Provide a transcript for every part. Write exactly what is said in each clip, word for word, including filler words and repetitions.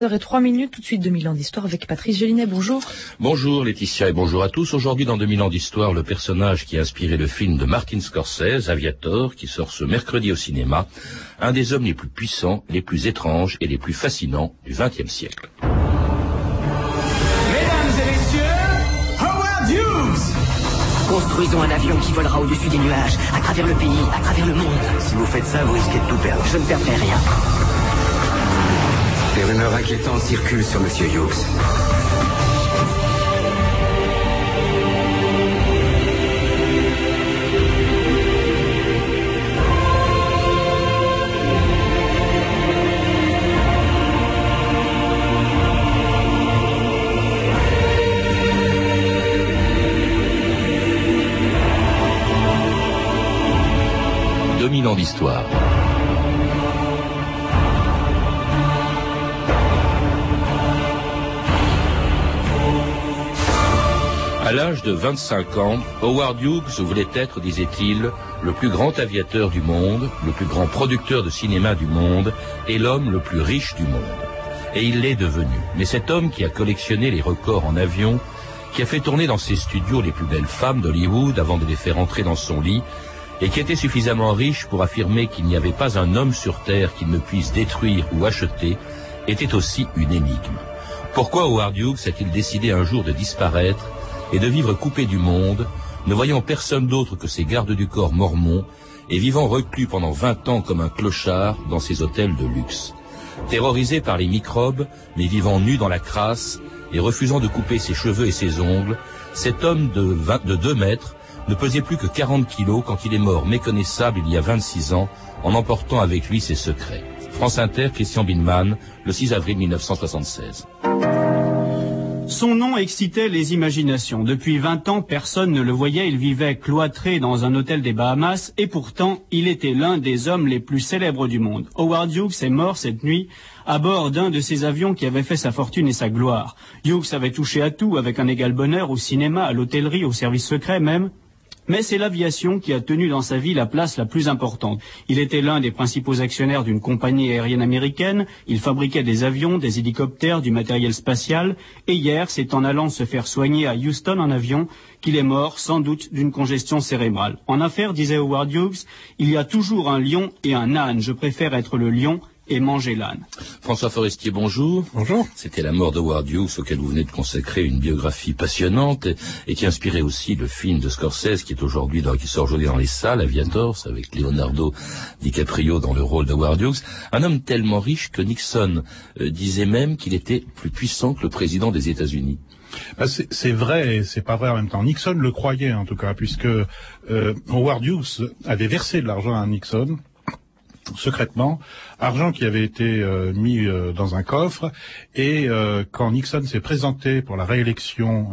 heures trois minutes, tout de suite deux mille ans d'histoire avec Patrice Gélinet, bonjour. Bonjour Laetitia et bonjour à tous. Aujourd'hui dans deux mille ans d'histoire, le personnage qui a inspiré le film de Martin Scorsese, Aviator, qui sort ce mercredi au cinéma, un des hommes les plus puissants, les plus étranges et les plus fascinants du vingtième siècle. Mesdames et messieurs, Howard Hughes! Construisons un avion qui volera au-dessus des nuages, à travers le pays, à travers le monde. Si vous faites ça, vous risquez de tout perdre. Je ne perdrai rien. Des rumeurs inquiétantes circulent sur Monsieur Hughes. deux mille ans d'histoire. À l'âge de vingt-cinq ans, Howard Hughes voulait être, disait-il, le plus grand aviateur du monde, le plus grand producteur de cinéma du monde et l'homme le plus riche du monde. Et il l'est devenu. Mais cet homme qui a collectionné les records en avion, qui a fait tourner dans ses studios les plus belles femmes d'Hollywood avant de les faire entrer dans son lit, et qui était suffisamment riche pour affirmer qu'il n'y avait pas un homme sur Terre qu'il ne puisse détruire ou acheter, était aussi une énigme. Pourquoi Howard Hughes a-t-il décidé un jour de disparaître et de vivre coupé du monde, ne voyant personne d'autre que ses gardes du corps mormons, et vivant reclus pendant vingt ans comme un clochard dans ses hôtels de luxe. Terrorisé par les microbes, mais vivant nu dans la crasse, et refusant de couper ses cheveux et ses ongles, cet homme de, vingt, de deux mètres ne pesait plus que quarante kilos quand il est mort méconnaissable il y a vingt-six ans, en emportant avec lui ses secrets. France Inter, Christian Binman, le six avril mille neuf cent soixante-seize. Son nom excitait les imaginations. Depuis vingt ans, personne ne le voyait. Il vivait cloîtré dans un hôtel des Bahamas et pourtant, il était l'un des hommes les plus célèbres du monde. Howard Hughes est mort cette nuit à bord d'un de ces avions qui avait fait sa fortune et sa gloire. Hughes avait touché à tout avec un égal bonheur au cinéma, à l'hôtellerie, au service secret même. Mais c'est l'aviation qui a tenu dans sa vie la place la plus importante. Il était l'un des principaux actionnaires d'une compagnie aérienne américaine, il fabriquait des avions, des hélicoptères, du matériel spatial, et hier, c'est en allant se faire soigner à Houston en avion qu'il est mort, sans doute, d'une congestion cérébrale. En affaires, disait Howard Hughes, il y a toujours un lion et un âne. Je préfère être le lion et manger l'âne. François Forestier, bonjour. Bonjour. C'était la mort de Howard Hughes auquel vous venez de consacrer une biographie passionnante et, et qui inspirait aussi le film de Scorsese qui est aujourd'hui dans, qui sort aujourd'hui dans les salles, Aviator, avec Leonardo DiCaprio dans le rôle de Howard Hughes. Un homme tellement riche que Nixon euh, disait même qu'il était plus puissant que le président des États-Unis. Bah c'est, c'est vrai et c'est pas vrai en même temps. Nixon le croyait en tout cas, puisque euh, Howard Hughes avait versé de l'argent à Nixon secrètement, argent qui avait été euh, mis euh, dans un coffre, et euh, quand Nixon s'est présenté pour la réélection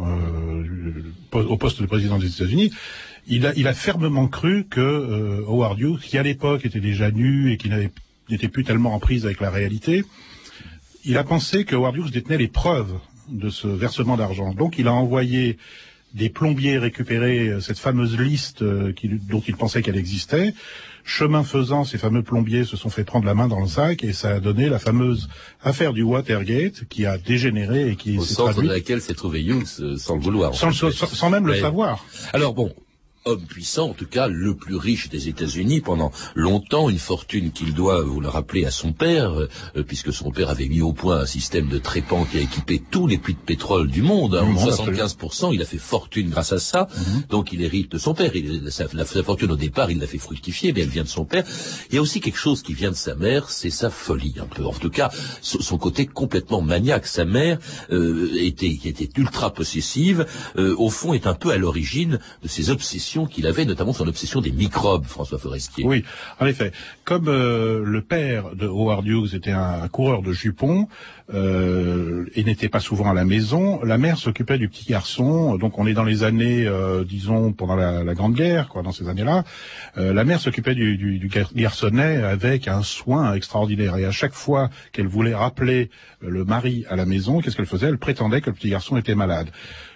euh, au poste de président des États-Unis, il a, il a fermement cru que euh, Howard Hughes, qui à l'époque était déjà nu et qui n'avait, n'était plus tellement en prise avec la réalité, il a pensé que Howard Hughes détenait les preuves de ce versement d'argent. Donc il a envoyé des plombiers récupérer cette fameuse liste euh, qui, dont il pensait qu'elle existait. Chemin faisant, ces fameux plombiers se sont fait prendre la main dans le sac et ça a donné la fameuse affaire du Watergate qui a dégénéré et qui au s'est centre traduite, de laquelle s'est trouvé Hughes euh, sans le vouloir. Sans, sans, sans même ouais. le savoir. Alors bon, homme puissant, en tout cas le plus riche des États-Unis pendant longtemps, une fortune qu'il doit, vous le rappelez, à son père, euh, puisque son père avait mis au point un système de trépan qui a équipé tous les puits de pétrole du monde, hein, mmh, soixante-quinze pour cent, il a fait fortune grâce à ça, mmh. Donc il hérite de son père, il, sa, la, sa fortune au départ il l'a fait fructifier, mais elle vient de son père. Il y a aussi quelque chose qui vient de sa mère, c'est sa folie un peu, en tout cas son, son côté complètement maniaque. Sa mère euh, était, qui était ultra possessive, euh, au fond est un peu à l'origine de ses obsessions qu'il avait, notamment son obsession des microbes, François Forestier. Oui, en effet. Comme euh, le père de Howard Hughes était un, un coureur de jupons euh, et n'était pas souvent à la maison, la mère s'occupait du petit garçon. Donc on est dans les années, euh, disons, pendant la, la Grande Guerre, quoi, dans ces années-là. Euh, la mère s'occupait du, du, du garçonnet avec un soin extraordinaire. Et à chaque fois qu'elle voulait rappeler le mari à la maison, qu'est-ce qu'elle faisait? Elle prétendait que le petit garçon était malade.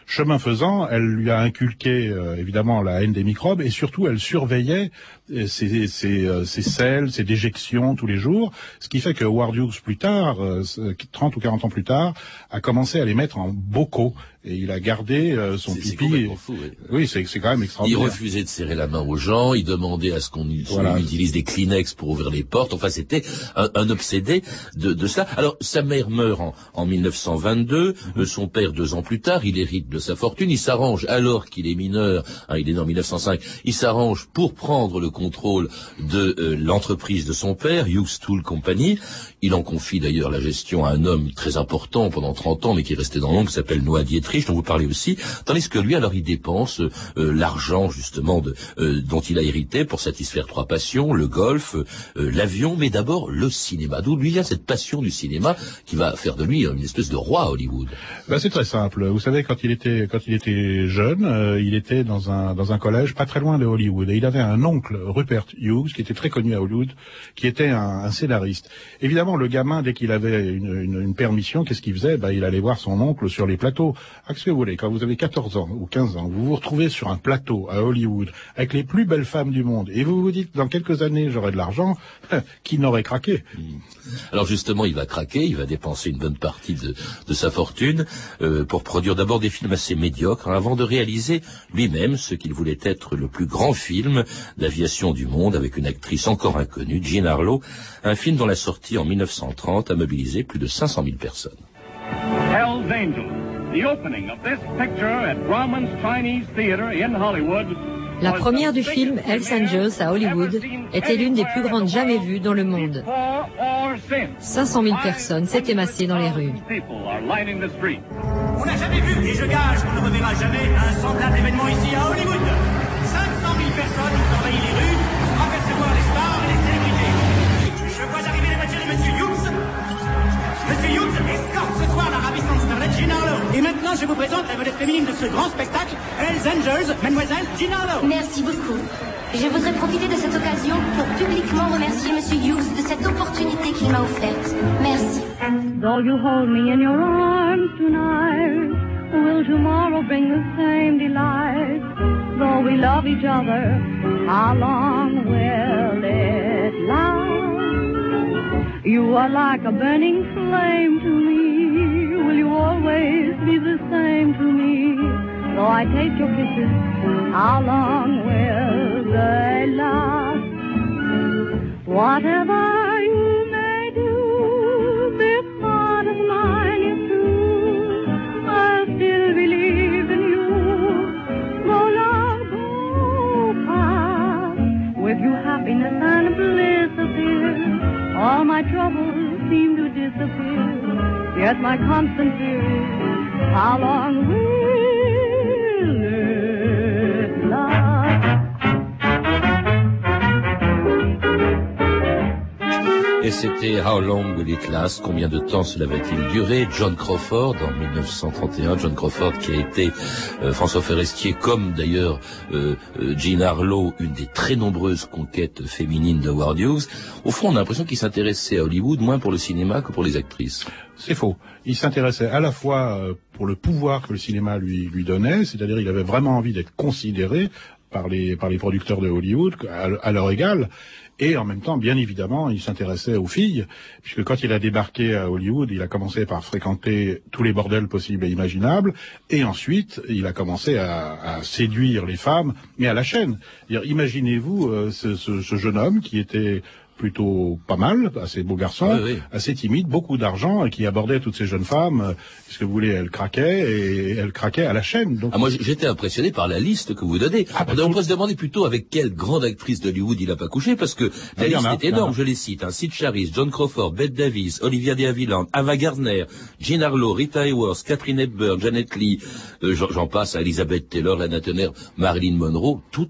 chemin faisant, elle lui a inculqué euh, évidemment la haine des microbes et surtout elle surveillait ses, ses, euh, ses selles, ses déjections tous les jours, ce qui fait que Howard Hughes plus tard, euh, trente ou quarante ans plus tard, a commencé à les mettre en bocaux et il a gardé euh, son c'est, pipi. C'est fou, oui. Oui, c'est, c'est quand même extraordinaire. Il refusait de serrer la main aux gens, il demandait à ce qu'on voilà. utilise des Kleenex pour ouvrir les portes. Enfin, c'était un, un obsédé de, de cela. Alors, sa mère meurt en, en mille neuf cent vingt-deux, mm-hmm. son père deux ans plus tard, il hérite de sa fortune, il s'arrange alors qu'il est mineur, hein, il est né en mille neuf cent cinq, il s'arrange pour prendre le contrôle de euh, l'entreprise de son père, Hughes Tool Company. Il en confie d'ailleurs la gestion à un homme très important pendant trente ans, mais qui est resté dans l'ombre, qui s'appelle Noah Dietrich, dont vous parlez aussi, tandis que lui, alors, il dépense euh, l'argent, justement, de, euh, dont il a hérité pour satisfaire trois passions, le golf, euh, l'avion, mais d'abord le cinéma. D'où lui vient cette passion du cinéma qui va faire de lui une espèce de roi à Hollywood. Ben, c'est très simple. Vous savez, quand il était, quand il était jeune, euh, il était dans un, dans un collège pas très loin de Hollywood, et il avait un oncle, Rupert Hughes, qui était très connu à Hollywood, qui était un, un scénariste. Évidemment, le gamin, dès qu'il avait une, une, une permission, qu'est-ce qu'il faisait? Ben, il allait voir son oncle sur les plateaux. Ah, qu'est-ce que vous voulez? Quand vous avez quatorze ans ou quinze ans, vous vous retrouvez sur un plateau à Hollywood avec les plus belles femmes du monde, et vous vous dites, dans quelques années, j'aurai de l'argent, qui n'aurait craqué? Alors justement, il va craquer, il va dépenser une bonne partie de, de sa fortune euh, pour produire d'abord des films assez médiocres, hein, avant de réaliser lui-même ce qu'il voulait être le plus grand film d'aviation du monde, avec une actrice encore inconnue, Jean Harlow, un film dont la sortie en mille neuf cent trente a mobilisé plus de cinq cent mille personnes. Hell's Angels, the opening of this picture at Grauman's Chinese Theater in Hollywood. La première du film Hells Angels à Hollywood était l'une des plus grandes jamais vues dans le monde. cinq cent mille personnes s'étaient massées dans les rues. On n'a jamais vu, et je gage qu'on ne reverra jamais, un semblable événement ici à Hollywood. cinq cent mille personnes ont envahi les rues pour apercevoir les stars et les célébrités. Je vois arriver la voiture de Monsieur Hughes. Monsieur Hughes escorte ce soir la ravissante starlette Jean Harlow. Et maintenant, je vous présente la vedette féminine de ce grand spectacle, Hells Angels, Mademoiselle Jean Harlow. Merci beaucoup. Je voudrais profiter de cette occasion pour publiquement remercier Monsieur Hughes de cette opportunité qu'il m'a offerte. Merci. Though you hold me in your arms tonight, will tomorrow bring the same delight? Though we love each other, how long will it last? You are like a burning flame to me. Will you always be the same to me? Though I taste your kisses, how long will they last? Whatever you may do, this heart of mine is true. I still believe in you. Though love go past, with you happiness and bliss appear. All my troubles seem to disappear. Yet my constant fear is, how long will it last? Et c'était How Long Will It Last? Combien de temps cela va-t-il durer? John Crawford, en mille neuf cent trente et un, John Crawford qui a été, euh, François Forestier, comme d'ailleurs euh, euh, Jean Harlow, une des très nombreuses conquêtes féminines de Howard Hughes. Au fond, on a l'impression qu'il s'intéressait à Hollywood moins pour le cinéma que pour les actrices. C'est faux. Il s'intéressait à la fois euh, pour le pouvoir que le cinéma lui, lui donnait, c'est-à-dire il avait vraiment envie d'être considéré par les, par les producteurs de Hollywood à, à leur égal. Et en même temps, bien évidemment, il s'intéressait aux filles, puisque quand il a débarqué à Hollywood, il a commencé par fréquenter tous les bordels possibles et imaginables, et ensuite, il a commencé à, à séduire les femmes, mais à la chaîne. Imaginez-vous euh, ce, ce, ce jeune homme qui était plutôt pas mal, assez beau garçon, oui, oui. assez timide, beaucoup d'argent, et qui abordait toutes ces jeunes femmes, puisque vous voulez, elles craquaient, et elles craquaient à la chaîne. Donc... Ah, moi, j'étais impressionné par la liste que vous donnez. Ah, bah, on devrait se demander plutôt avec quelle grande actrice d'Hollywood il n'a pas couché, parce que la liste est énorme, je les cite. Hein. Sid Charisse, John Crawford, Bette Davis, Olivia de Havilland, Ava Gardner, Jean Harlow, Rita Hayworth, Katharine Hepburn, Janet Leigh, euh, j'en passe à Elizabeth Taylor, Lana Turner, Marilyn Monroe, toutes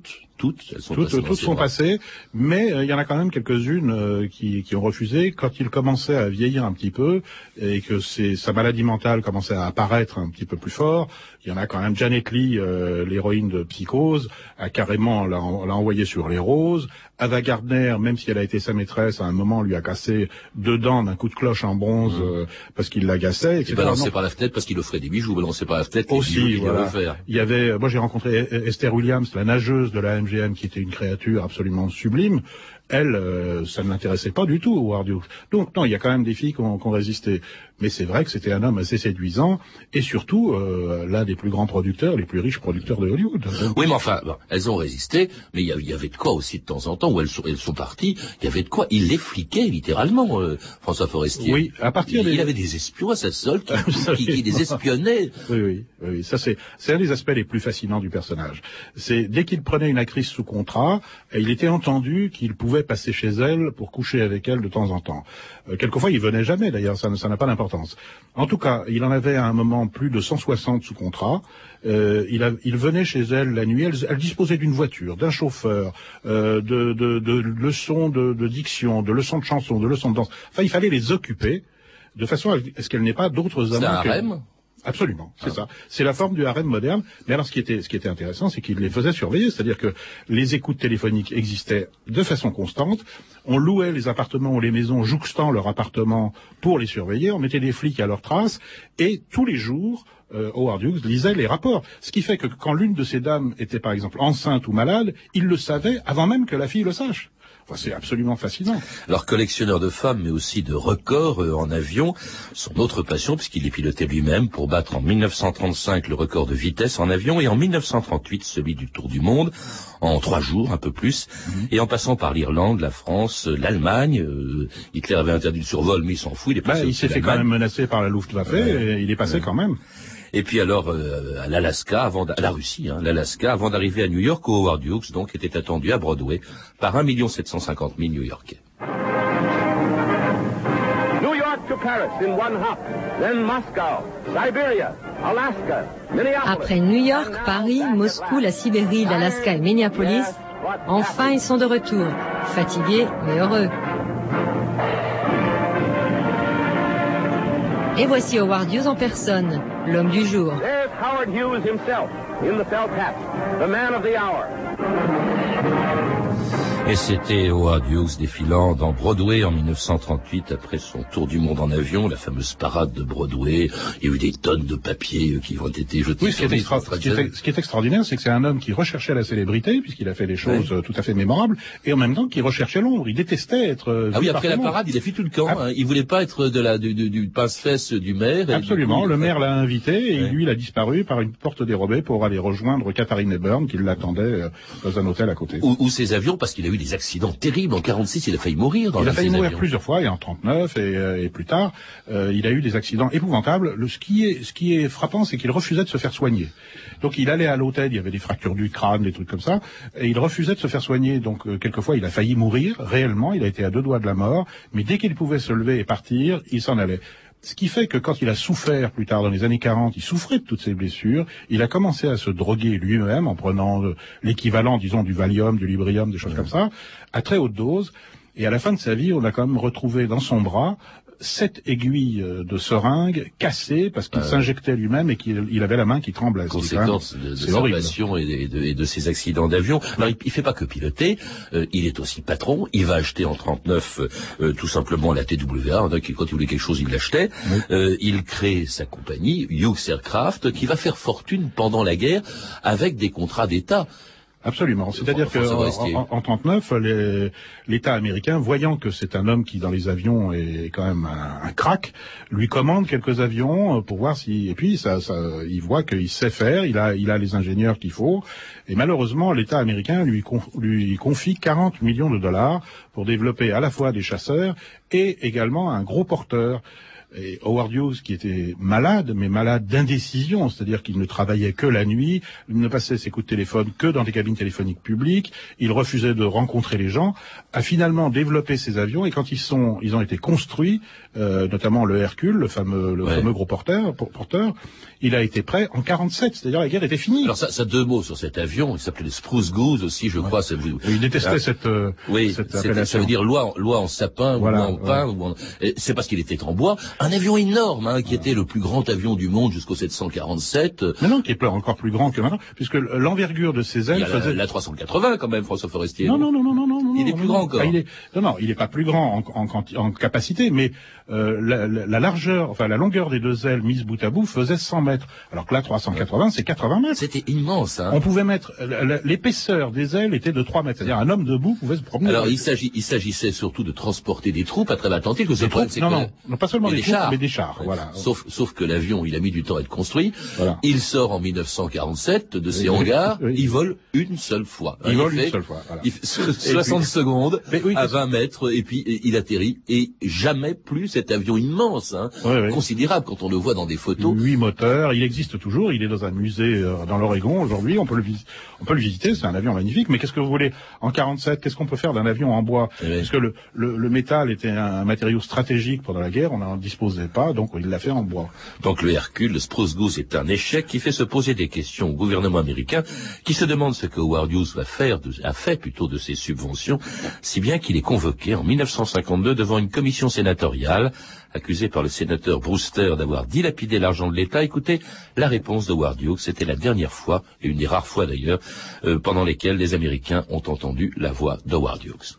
toutes, elles sont toutes, passées. Toutes sont passées, mais il euh, y en a quand même quelques-unes euh, qui, qui ont refusé quand il commençait à vieillir un petit peu et que c'est, sa maladie mentale commençait à apparaître un petit peu plus fort. Il y en a quand même Janet Leigh, euh, l'héroïne de Psychose, a carrément l'a, l'a envoyé sur les roses. Ava Gardner, même si elle a été sa maîtresse, à un moment lui a cassé deux dents d'un coup de cloche en bronze mmh. euh, parce qu'il l'agaçait. Et balancé par la fenêtre parce qu'il offrait des bijoux, balancé par la fenêtre aussi. Les bijoux qu'il voilà. devait faire. Il y avait, moi j'ai rencontré Esther Williams, la nageuse de la M G M, qui était une créature absolument sublime. Elle, euh, ça ne l'intéressait pas du tout, Howard Hughes. Donc non, il y a quand même des filles qui ont, qui ont résisté. Mais c'est vrai que c'était un homme assez séduisant et surtout euh, l'un des plus grands producteurs, les plus riches producteurs de Hollywood. Oui, mais enfin, bon, elles ont résisté, mais il y, y avait de quoi aussi de temps en temps, où elles sont, elles sont parties, il y avait de quoi. Il les fliquait littéralement, euh, François Forestier. Oui, à partir il, des... il avait des espions à sa solde qui, qui, qui les espionnaient. Oui, oui, oui, ça c'est, c'est un des aspects les plus fascinants du personnage. C'est dès qu'il prenait une actrice sous contrat, il était entendu qu'il pouvait passer chez elle pour coucher avec elle de temps en temps. Euh, quelquefois, il venait jamais, d'ailleurs, ça, ça n'a pas d'importance. En tout cas, il en avait à un moment plus de cent soixante sous contrat. Euh, il, a, il venait chez elle la nuit. Elle, elle disposait d'une voiture, d'un chauffeur, euh, de, de, de leçons de, de diction, de leçons de chansons, de leçons de danse. Enfin, il fallait les occuper de façon à ce qu'elle n'ait pas d'autres amants. C'est un harem ? Absolument, c'est ah. ça. C'est la forme du harem moderne. Mais alors, ce qui était, ce qui était intéressant, c'est qu'il les faisait surveiller. C'est-à-dire que les écoutes téléphoniques existaient de façon constante. On louait les appartements ou les maisons jouxtant leur appartement pour les surveiller. On mettait des flics à leur trace. Et tous les jours, euh, Howard Hughes lisait les rapports. Ce qui fait que quand l'une de ces dames était, par exemple, enceinte ou malade, il le savait avant même que la fille le sache. Enfin, c'est absolument fascinant. Alors, collectionneur de femmes, mais aussi de records euh, en avion, son autre passion, puisqu'il les pilotait lui-même, pour battre en mille neuf cent trente-cinq le record de vitesse en avion, et en mille neuf cent trente-huit celui du Tour du Monde, en trois jours, un peu plus, mmh. et en passant par l'Irlande, la France, l'Allemagne. Euh, Hitler avait interdit le survol, mais il s'en fout, il est passé. Bah, il s'est fait quand même menacer par la Luftwaffe, ouais. et il est passé ouais. quand même. Et puis alors euh, à l'Alaska, avant à la Russie, hein, l'Alaska, avant d'arriver à New York, où Howard Hughes donc était attendu à Broadway par un million sept cent cinquante mille New-Yorkais. New York to Paris in one hop, then Moscow, Siberia, Alaska, Minneapolis. Après New York, Paris, Moscou, la Sibérie, l'Alaska et Minneapolis, enfin ils sont de retour, fatigués mais heureux. Et voici Howard Hughes en personne, l'homme du jour. There's Howard Hughes himself, in the felt hat, the man of the hour. Et c'était Howard Hughes défilant dans Broadway en mille neuf cent trente-huit après son tour du monde en avion, la fameuse parade de Broadway. Il y a eu des tonnes de papiers qui ont été jetés. Oui, ce qui, est extra- ce, qui est, ce qui est extraordinaire, c'est que c'est un homme qui recherchait la célébrité, puisqu'il a fait des choses oui. tout à fait mémorables, et en même temps qui recherchait l'ombre. Il détestait être... Ah oui, après la parade, il a fait tout le camp. Ah. Hein. Il voulait pas être de la, du, du, du pince-fesse du maire. Et absolument, coup, le maire l'a invité, et ouais. lui, il a disparu par une porte dérobée pour aller rejoindre Katharine Hepburn, qui l'attendait dans un hôtel à côté. Ou, ou ses avions, parce qu'il a eu des accidents terribles. En quarante-six, il a failli mourir dans Il a failli mourir avions. plusieurs fois, et en trente-neuf, et, euh, et plus tard, euh, il a eu des accidents épouvantables. Le, ce, qui est, ce qui est frappant, c'est qu'il refusait de se faire soigner. Donc il allait à l'hôtel, il y avait des fractures du crâne, des trucs comme ça, et il refusait de se faire soigner. Donc euh, quelquefois, il a failli mourir, réellement, il a été à deux doigts de la mort, mais dès qu'il pouvait se lever et partir, il s'en allait. Ce qui fait que quand il a souffert plus tard dans les années quarante, il souffrait de toutes ces blessures, il a commencé à se droguer lui-même en prenant euh, l'équivalent, disons, du Valium, du Librium, des choses ouais. comme ça, à très haute dose. Et à la fin de sa vie, on a quand même retrouvé dans son bras sept aiguilles de seringue cassées parce qu'il euh, s'injectait lui-même et qu'il il avait la main qui tremblait. Conséquence de, de sa passion et de, et, de, et de ses accidents d'avion. Alors il, il fait pas que piloter, euh, il est aussi patron. Il va acheter en trente-neuf euh, tout simplement la T W A. Donc quand il voulait quelque chose, il l'achetait. Oui. Euh, il crée sa compagnie Hughes Aircraft qui va faire fortune pendant la guerre avec des contrats d'État. Absolument. C'est-à-dire que en, en trente-neuf, les, l'État américain, voyant que c'est un homme qui dans les avions est quand même un, un crack, lui commande quelques avions pour voir si. Et puis ça, ça il voit qu'il sait faire, il a, il a les ingénieurs qu'il faut. Et malheureusement, l'État américain lui, conf, lui confie quarante millions de dollars pour développer à la fois des chasseurs et également un gros porteur. Et Howard Hughes, qui était malade, mais malade d'indécision, c'est-à-dire qu'il ne travaillait que la nuit, il ne passait ses coups de téléphone que dans des cabines téléphoniques publiques, il refusait de rencontrer les gens, a finalement développé ces avions, et quand ils sont, ils ont été construits, euh, notamment le Hercule, le fameux, le ouais. fameux gros porteur, porteur, il a été prêt en quarante-sept, c'est-à-dire la guerre était finie. Alors ça, ça deux mots sur cet avion, il s'appelait le Spruce Goose aussi, je ouais. crois. C'est... Il détestait ah. cette, euh, oui, cette appellation. Ça veut dire loi, loi en sapin, voilà, ou en pin, ouais. ou en... c'est parce qu'il était en bois. Un avion énorme, hein, qui ouais. était le plus grand avion du monde jusqu'au sept cent quarante-sept. Mais non, qui est encore plus grand que maintenant, puisque l'envergure de ses ailes il y a faisait... la, la trois cent quatre-vingts quand même, François Forestier. Non, non, non, non, non, non. Il non, est plus non, grand encore. Ah, il est... Non, non, il n'est pas plus grand en, en, en, en capacité, mais euh, la, la, la largeur, enfin la longueur des deux ailes mises bout à bout faisait cent mètres. Alors que là, trois cent quatre-vingts, c'est quatre-vingts mètres. C'était immense, hein. On pouvait mettre, l'épaisseur des ailes était de trois mètres. C'est-à-dire un homme debout pouvait se promener. Alors il s'agit, il s'agissait surtout de transporter des troupes à travers l'Atlantique. Des troupes, non, non, non, pas seulement des, des troupes, chars. mais des chars, ouais. voilà. Sauf, sauf que l'avion, il a mis du temps à être construit. Voilà. Il sort en mille neuf cent quarante-sept de ses oui, hangars. Oui. Il vole une seule fois. Il, il vole fait, une seule fois. Voilà. Il fait soixante puis, secondes oui, à vingt mètres et puis il atterrit et jamais plus cet avion immense, hein, oui, oui. considérable quand on le voit dans des photos. Huit moteurs, il existe toujours. Il est dans un musée euh, dans l'Oregon aujourd'hui. On peut le on peut le visiter. C'est un avion magnifique. Mais qu'est-ce que vous voulez en quarante-sept? Qu'est-ce qu'on peut faire d'un avion en bois? oui. Parce que le, le, le métal était un matériau stratégique pendant la guerre. On n'en disposait pas, donc il l'a fait en bois. Donc le Hercule, le Spruce Goose, est un échec qui fait se poser des questions au gouvernement américain, qui se demande ce que Howard Hughes va faire, de, a fait plutôt de ses subventions, si bien qu'il est convoqué en mille neuf cent cinquante-deux devant une commission sénatoriale, accusé par le sénateur Brewster d'avoir dilapidé l'argent de l'État. Écoutez la réponse de Howard Hughes. C'était la dernière fois, et une des rares fois d'ailleurs, euh, pendant lesquelles les Américains ont entendu la voix d'Howard Hughes.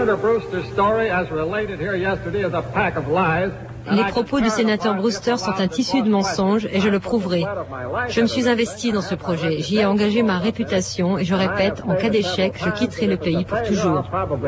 Les propos du sénateur Brewster sont un tissu de mensonges et je le prouverai. Je me suis investi dans ce projet, j'y ai engagé ma réputation et je répète, en cas d'échec, je quitterai le pays pour toujours.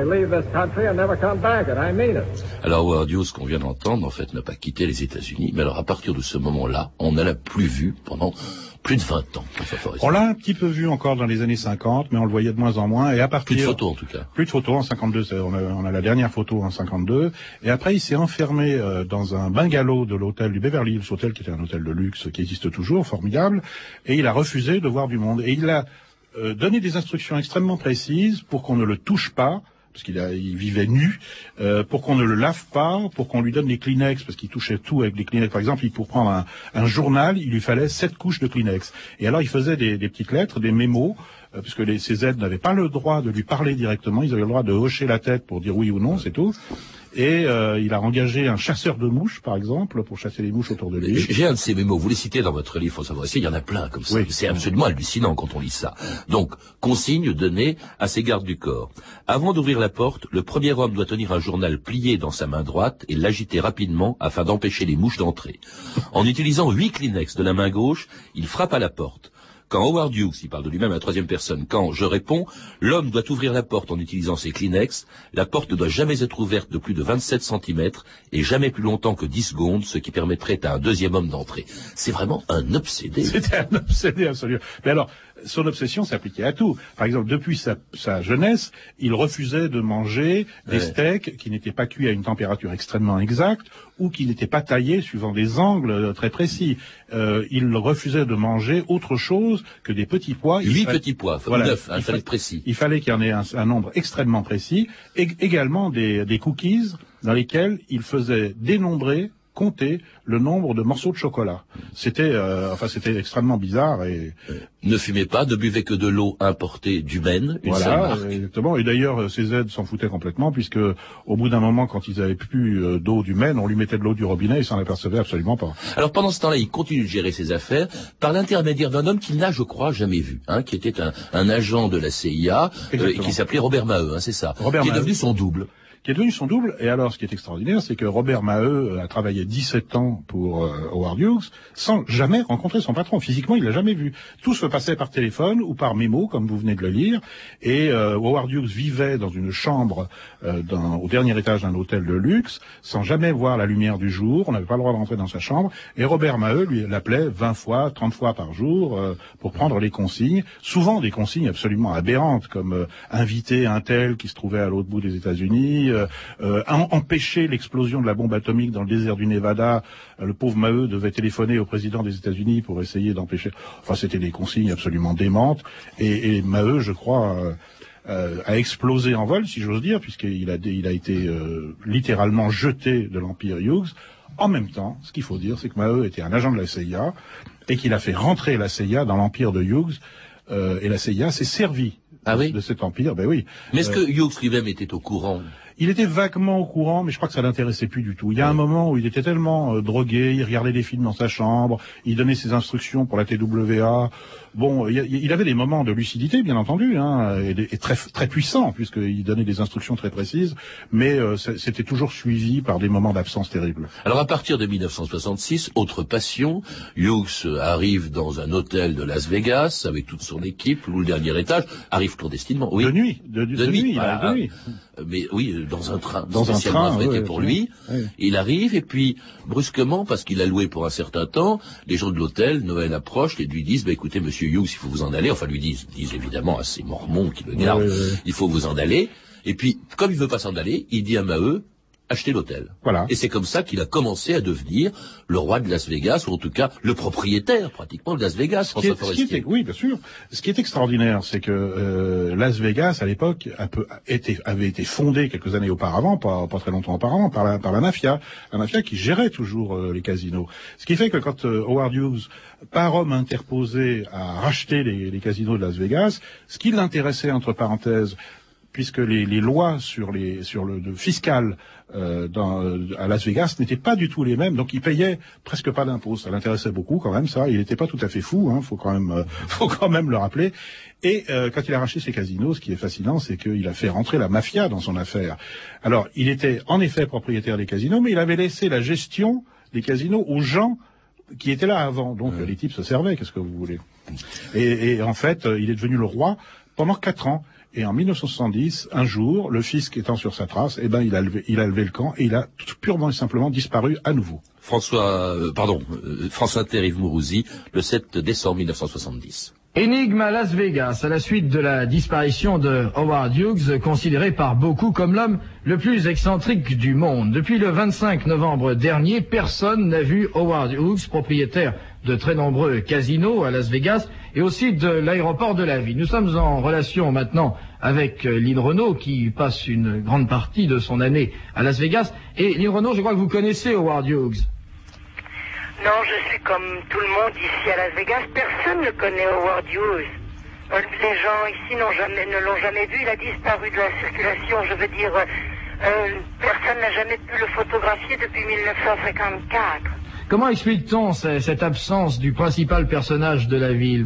Alors Howard Hughes, qu'on vient d'entendre, en fait, n'a pas quitté les États-Unis, mais alors à partir de ce moment-là, on ne l'a plus vu pendant plus de vingt ans. On l'a un petit peu vu encore dans les années cinquante, mais on le voyait de moins en moins. Et à partir plus de photos en tout cas. Plus de photos en cinquante-deux. On a, on a la dernière photo en cinquante-deux. Et après, il s'est enfermé euh, dans un bungalow de l'hôtel du Beverly Hills Hotel, qui était un hôtel de luxe qui existe toujours, formidable. Et il a refusé de voir du monde. Et il a euh, donné des instructions extrêmement précises pour qu'on ne le touche pas, parce qu'il a, il vivait nu, euh, pour qu'on ne le lave pas, pour qu'on lui donne les Kleenex, parce qu'il touchait tout avec les Kleenex. Par exemple, il, pour prendre un, un journal, il lui fallait sept couches de Kleenex. Et alors, il faisait des, des petites lettres, des mémos, euh, puisque les, ses aides n'avaient pas le droit de lui parler directement, ils avaient le droit de hocher la tête pour dire oui ou non, c'est tout. Et euh, il a engagé un chasseur de mouches, par exemple, pour chasser les mouches autour de lui. J'ai un de ces mémos, vous les citez dans votre livre, faut savoir ici, il y en a plein comme ça. Oui. C'est absolument hallucinant quand on lit ça. Donc, consigne donnée à ses gardes du corps. Avant d'ouvrir la porte, le premier homme doit tenir un journal plié dans sa main droite et l'agiter rapidement afin d'empêcher les mouches d'entrer. En utilisant huit Kleenex de la main gauche, il frappe à la porte. Quand Howard Hughes, il parle de lui-même à la troisième personne, quand je réponds, l'homme doit ouvrir la porte en utilisant ses Kleenex, la porte ne doit jamais être ouverte de plus de vingt-sept centimètres et jamais plus longtemps que dix secondes, ce qui permettrait à un deuxième homme d'entrer. C'est vraiment un obsédé. C'était un obsédé, absolument. Mais alors, son obsession s'appliquait à tout. Par exemple, depuis sa, sa jeunesse, il refusait de manger des ouais. steaks qui n'étaient pas cuits à une température extrêmement exacte ou qui n'étaient pas taillés suivant des angles très précis. Euh, il refusait de manger autre chose que des petits pois. Huit fallait... petits pois, voilà, neuf, il fallait être précis. Il fallait qu'il y en ait un, un nombre extrêmement précis. Et également des, des cookies dans lesquels il faisait dénombrer, compter le nombre de morceaux de chocolat. C'était, euh, enfin, c'était extrêmement bizarre et euh, ne fumez pas, ne buvez que de l'eau importée du Maine, une voilà, seule marque. Exactement. Et d'ailleurs, ces aides s'en foutaient complètement puisque au bout d'un moment, quand ils avaient plus euh, d'eau du Maine, on lui mettait de l'eau du robinet et s'en apercevait absolument pas. Alors pendant ce temps-là, il continue de gérer ses affaires par l'intermédiaire d'un homme qu'il n'a, je crois, jamais vu, hein, qui était un, un agent de la C I A euh, qui s'appelait Robert Maheu, hein, c'est ça, Robert qui Maheu. est devenu son double. qui est devenu son double. Et alors, ce qui est extraordinaire, c'est que Robert Maheu a travaillé dix-sept ans pour euh, Howard Hughes sans jamais rencontrer son patron. Physiquement, il l'a jamais vu. Tout se passait par téléphone ou par mémo, comme vous venez de le lire. Et euh, Howard Hughes vivait dans une chambre euh, dans, au dernier étage d'un hôtel de luxe, sans jamais voir la lumière du jour. On n'avait pas le droit de rentrer dans sa chambre. Et Robert Maheu lui l'appelait vingt fois, trente fois par jour euh, pour prendre les consignes. Souvent des consignes absolument aberrantes, comme euh, inviter un tel qui se trouvait à l'autre bout des États-Unis, euh, euh, empêcher l'explosion de la bombe atomique dans le désert du Nevada. Euh, le pauvre Maheu devait téléphoner au président des États-Unis pour essayer d'empêcher. Enfin, c'était des consignes absolument démentes. Et, et Maheu, je crois, euh, euh, a explosé en vol, si j'ose dire, puisqu'il a, il a été euh, littéralement jeté de l'Empire Hughes. En même temps, ce qu'il faut dire, c'est que Maheu était un agent de la C I A et qu'il a fait rentrer la C I A dans l'Empire de Hughes. Euh, et la C I A s'est servie ah de, oui de cet empire. Ben oui. Mais est-ce euh, que Hughes lui-même était au courant? Il était vaguement au courant, mais je crois que ça l'intéressait plus du tout. Il y a oui. un moment où il était tellement euh, drogué, il regardait des films dans sa chambre, il donnait ses instructions pour la T W A. Bon, il, il avait des moments de lucidité, bien entendu, hein, et, et très très puissants, puisqu'il donnait des instructions très précises, mais euh, c'était toujours suivi par des moments d'absence terribles. Alors à partir de mille neuf cent soixante-six, autre passion, Hughes arrive dans un hôtel de Las Vegas avec toute son équipe, loue le dernier étage, arrive clandestinement. Oui. De nuit, de, de, de, de nuit, nuit. Il voilà. arrive de nuit. Mais oui, dans un train, dans spécialement un train, affrété ouais, pour ouais, lui. Ouais. Il arrive et puis brusquement, parce qu'il a loué pour un certain temps, les gens de l'hôtel, Noël approche et lui disent bah, écoutez, Monsieur Hughes, il faut vous en aller. Enfin, lui disent, disent évidemment à ces mormons qui le gardent, ouais, ouais. il faut vous en aller. Et puis, comme il veut pas s'en aller, il dit à Maheu acheter l'hôtel. Voilà. Et c'est comme ça qu'il a commencé à devenir le roi de Las Vegas, ou en tout cas le propriétaire pratiquement de Las Vegas, François Forestier. Ce qui est, oui, bien sûr. Ce qui est extraordinaire, c'est que euh, Las Vegas, à l'époque, a peu, était, avait été fondé quelques années auparavant, pas, pas très longtemps auparavant, par la, par la mafia, la mafia qui gérait toujours euh, les casinos. Ce qui fait que quand euh, Howard Hughes, par homme interposé, a racheté les, les casinos de Las Vegas, ce qui l'intéressait, entre parenthèses, puisque les, les lois sur les sur le de fiscal euh, dans, à Las Vegas n'étaient pas du tout les mêmes, donc il payait presque pas d'impôts. Ça l'intéressait beaucoup quand même, ça. Il n'était pas tout à fait fou, hein, faut quand même euh, faut quand même le rappeler. Et euh, quand il a racheté ses casinos, ce qui est fascinant, c'est qu'il a fait rentrer la mafia dans son affaire. Alors, il était en effet propriétaire des casinos, mais il avait laissé la gestion des casinos aux gens qui étaient là avant. Donc ouais. les types se servaient, qu'est-ce que vous voulez. Et, et en fait, il est devenu le roi pendant quatre ans. Et en mille neuf cent soixante-dix, un jour, le fisc étant sur sa trace, eh ben, il a levé, il a levé le camp et il a tout purement et simplement disparu à nouveau. François, euh, pardon, euh, France Inter, Yves Mourouzi, le sept décembre mille neuf cent soixante-dix. Énigme à Las Vegas, à la suite de la disparition de Howard Hughes, considéré par beaucoup comme l'homme le plus excentrique du monde. Depuis le vingt-cinq novembre dernier, personne n'a vu Howard Hughes, propriétaire de très nombreux casinos à Las Vegas et aussi de l'aéroport de la ville. Nous sommes en relation maintenant avec Lynn Renaud qui passe une grande partie de son année à Las Vegas. Et Lynn Renaud, je crois que vous connaissez Howard Hughes. Non, je suis comme tout le monde ici à Las Vegas. Personne ne connaît Howard Hughes. Les gens ici n'ont jamais, ne l'ont jamais vu. Il a disparu de la circulation. Je veux dire, euh, personne n'a jamais pu le photographier depuis mille neuf cent cinquante-quatre. Comment explique-t-on cette absence du principal personnage de la ville?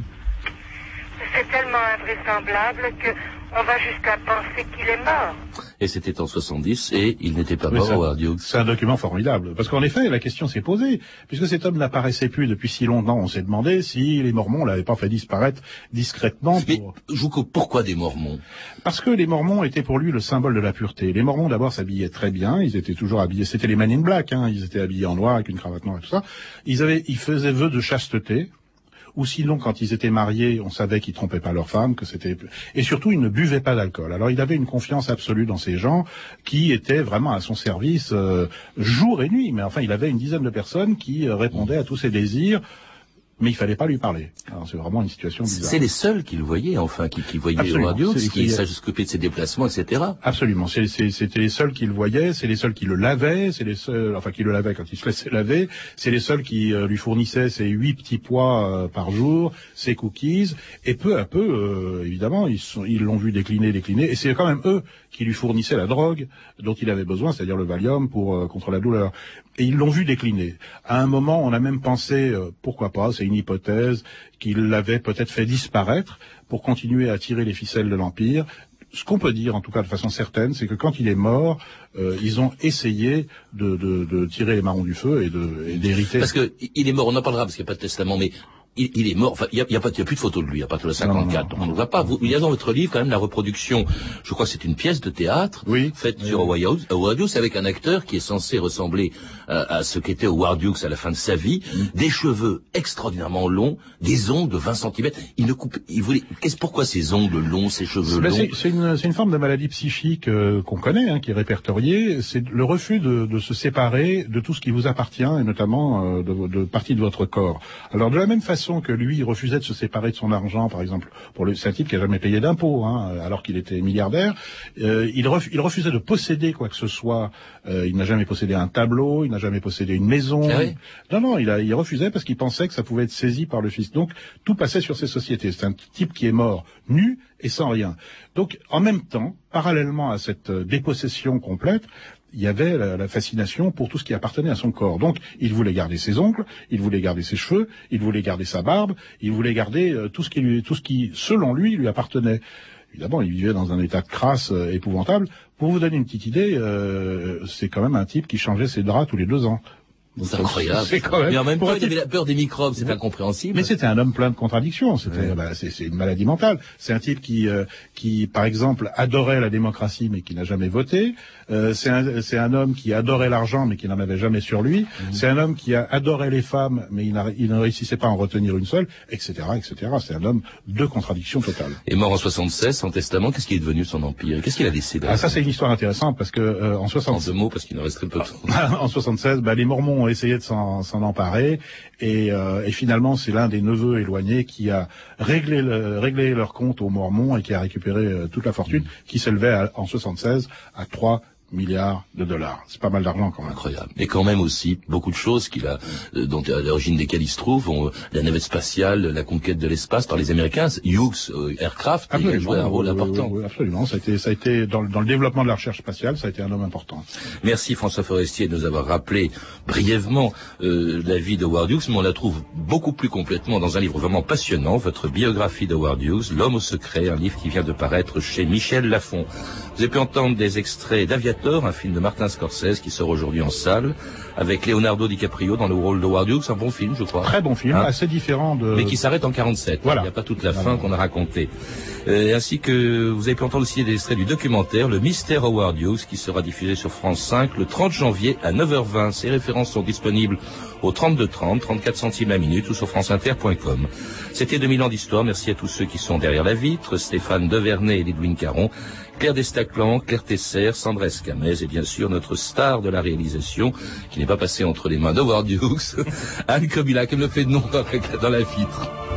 C'est tellement invraisemblable que on va jusqu'à penser qu'il est mort. Et c'était en soixante-dix, et il n'était pas oui, mort, Howard Hughes. C'est un document formidable, parce qu'en effet, la question s'est posée. Puisque cet homme n'apparaissait plus depuis si longtemps, on s'est demandé si les Mormons l'avaient pas fait disparaître discrètement. Mais pour... je vous coupe, pourquoi des Mormons? Parce que les Mormons étaient pour lui le symbole de la pureté. Les Mormons, d'abord, s'habillaient très bien, ils étaient toujours habillés, c'était les Men in Black, hein, ils étaient habillés en noir avec une cravate noire et tout ça. Ils avaient, ils faisaient vœu de chasteté. Ou sinon, quand ils étaient mariés, on savait qu'ils trompaient pas leur femme, que c'était, et surtout, ils ne buvaient pas d'alcool. Alors, il avait une confiance absolue dans ces gens qui étaient vraiment à son service euh, jour et nuit. Mais enfin, il avait une dizaine de personnes qui euh, répondaient à tous ses désirs. Mais il fallait pas lui parler. Alors c'est vraiment une situation bizarre. C'est les seuls qui le voyaient, enfin, qui, qui voyaient Howard Hughes, qui s'occupaient de ses déplacements, et cetera. Absolument. C'est, c'est, c'était les seuls qui le voyaient, c'est les seuls qui le lavaient, c'est les seuls, enfin, qui le lavaient quand il se laissait laver, c'est les seuls qui euh, lui fournissaient ses huit petits pois euh, par jour, ses cookies, et peu à peu, euh, évidemment, ils sont, ils l'ont vu décliner, décliner, et c'est quand même eux qui lui fournissaient la drogue dont il avait besoin, c'est-à-dire le Valium pour euh, contre la douleur. Et ils l'ont vu décliner. À un moment, on a même pensé, euh, pourquoi pas, c'est une hypothèse, qu'il l'avait peut-être fait disparaître pour continuer à tirer les ficelles de l'Empire. Ce qu'on peut dire, en tout cas de façon certaine, c'est que quand il est mort, euh, ils ont essayé de, de, de tirer les marrons du feu et, de, et d'hériter. Parce que il est mort, on en parlera parce qu'il n'y a pas de testament, mais il, il est mort. Enfin, il y a, il y a pas, il y a plus de photos de lui à partir de cinquante-quatre. Non, non, non. On ne voit pas. Vous, il y a dans votre livre quand même la reproduction. Je crois que c'est une pièce de théâtre oui, faite oui, sur oui. Howard Hughes avec un acteur qui est censé ressembler à, à ce qu'était Howard Hughes à la fin de sa vie, mmh. des cheveux extraordinairement longs, des ongles de vingt centimètres. Il ne coupe, il voulait, qu'est-ce, pourquoi ces ongles longs, ces cheveux ben longs? C'est, c'est, une, c'est une forme de maladie psychique euh, qu'on connaît, hein, qui est répertoriée. C'est le refus de, de se séparer de tout ce qui vous appartient, et notamment euh, de, de partie de votre corps. Alors de la même façon que lui, il refusait de se séparer de son argent, par exemple, pour le, c'est un type qui a jamais payé d'impôts, hein, alors qu'il était milliardaire. Euh, il, ref, il refusait de posséder quoi que ce soit. Euh, il n'a jamais possédé un tableau, il n'a jamais possédé une maison. Ah oui. Non, non, il, a, il refusait parce qu'il pensait que ça pouvait être saisi par le fisc. Donc tout passait sur ces sociétés. C'est un type qui est mort nu et sans rien. Donc en même temps, parallèlement à cette dépossession complète, il y avait la, la fascination pour tout ce qui appartenait à son corps. Donc, il voulait garder ses ongles, il voulait garder ses cheveux, il voulait garder sa barbe, il voulait garder euh, tout ce qui lui, tout ce qui, selon lui, lui appartenait. Évidemment, il vivait dans un état de crasse euh, épouvantable. Pour vous donner une petite idée, euh, c'est quand même un type qui changeait ses draps tous les deux ans. Donc, c'est incroyable. C'est quand même, mais en même temps, il avait la peur des microbes, c'est incompréhensible. Mais c'était un homme plein de contradictions. C'était, ouais. bah, c'est, c'est une maladie mentale. C'est un type qui, euh, qui, par exemple, adorait la démocratie, mais qui n'a jamais voté. Euh, c'est un, c'est un homme qui adorait l'argent, mais qui n'en avait jamais sur lui. Mmh. C'est un homme qui a adoré les femmes, mais il, il ne réussissait pas à en retenir une seule, et cetera, et cetera. C'est un homme de contradictions totales. Et mort en soixante-seize, sans testament, qu'est-ce qui est devenu de son empire? Qu'est-ce qu'il a laissé derrière? Ah, ça, c'est une histoire intéressante, parce que, euh, en soixante-seize. En deux mots, parce qu'il ne reste très peu de temps. En soixante-seize, bah, les Mormons ont essayé de s'en, s'en emparer, et, euh, et finalement, c'est l'un des neveux éloignés qui a réglé, le, réglé leur compte aux Mormons et qui a récupéré euh, toute la fortune, mmh. qui s'élevait à, en soixante-seize à trois milliards de dollars. C'est pas mal d'argent quand même. Incroyable. Et quand même aussi beaucoup de choses qu'il a, euh, dont à l'origine desquelles il se trouve, on, la navette spatiale, la conquête de l'espace par les Américains, Hughes euh, Aircraft, il a joué un rôle oui, important. Oui, oui, absolument. Ça a été, ça a été dans, dans le développement de la recherche spatiale, ça a été un homme important. Merci François Forestier de nous avoir rappelé brièvement euh, la vie de Howard Hughes, mais on la trouve beaucoup plus complètement dans un livre vraiment passionnant, votre biographie de Howard Hughes, L'homme au secret, un livre qui vient de paraître chez Michel Lafon. Vous avez pu entendre des extraits d'Aviator, un film de Martin Scorsese qui sort aujourd'hui en salle, avec Leonardo DiCaprio dans le rôle de Howard Hughes. Un bon film, je crois. Très bon film, hein, assez différent de... Mais qui s'arrête en quarante-sept. Voilà. Il n'y a pas toute la voilà. fin qu'on a racontée. Euh, ainsi que vous avez pu entendre aussi des extraits du documentaire Le Mystère Howard Hughes, qui sera diffusé sur France cinq le trente janvier à neuf heures vingt. Ces références sont disponibles au trente-deux trente, trente-quatre centimes la minute ou sur franceinter point com. C'était deux mille ans d'histoire. Merci à tous ceux qui sont derrière la vitre, Stéphane Devernay et Lidwin Caron, Claire Destaclan, Claire Tesser, Sandra Escamez et bien sûr notre star de la réalisation qui n'est pas passée entre les mains d'Howard Hughes, Anne Kobilac, elle me fait de nom dans la, dans la vitre.